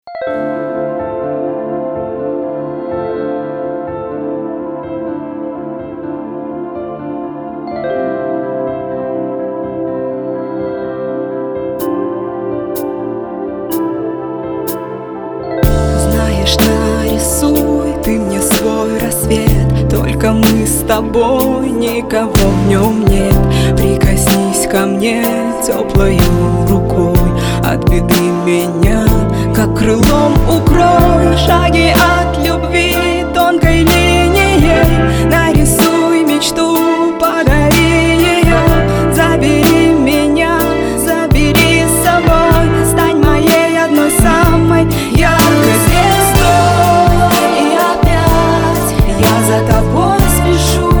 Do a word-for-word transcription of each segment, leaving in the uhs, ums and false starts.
Знаешь, нарисуй ты мне свой рассвет, только мы с тобой, никого в нем нет. Прикоснись ко мне теплою рукой, от беды меня как крылом укрой. Шаги от любви тонкой линией, нарисуй мечту, подари ее. Забери меня, забери с собой, стань моей одной самой яркой звездой. И опять я за тобой спешу,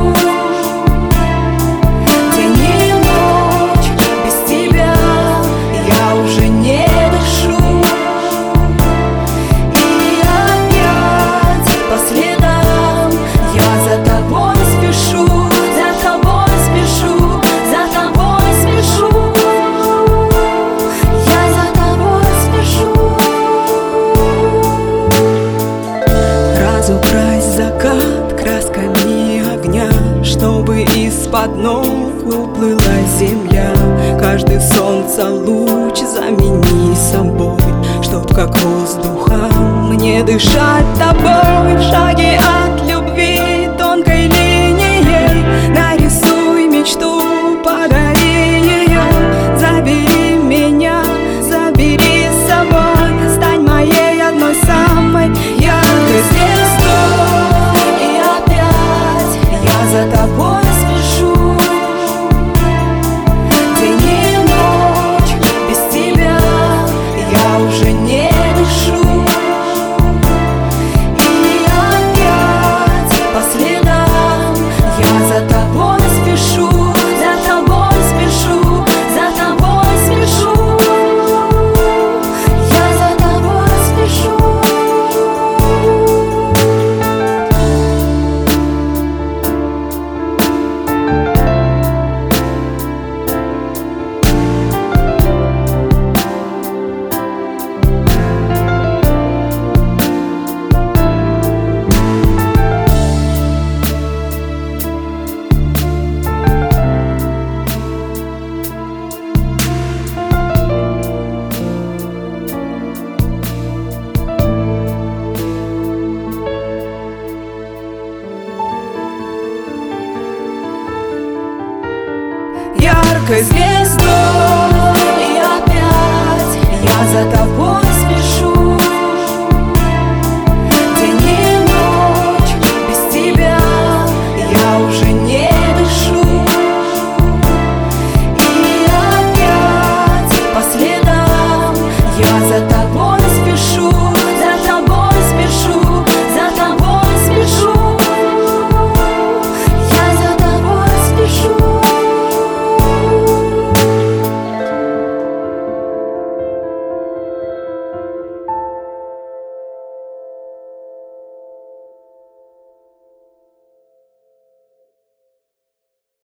день и ночь без тебя я уже не дышу. И опять по следам я за тобой спешу, за тобой спешу, за тобой спешу. Я за тобой спешу. Разукрась закат красками огня, чтобы из-под ног уплыла земля. Каждый солнца луч замени собой, чтоб как воздухом мне дышать тобой. Шаги от любви тонкой линией, нарисуй мечту, подари ее. Забери меня, забери с собой, стань моей одной самой яркой звездой. И опять я за тобой спешу, день и ночь без тебя я уже не дышу. И опять по следам я за тобой спешу, за тобой спешу, за тобой спешу. Я за тобой спешу. Яркой звездой, и опять я за тобой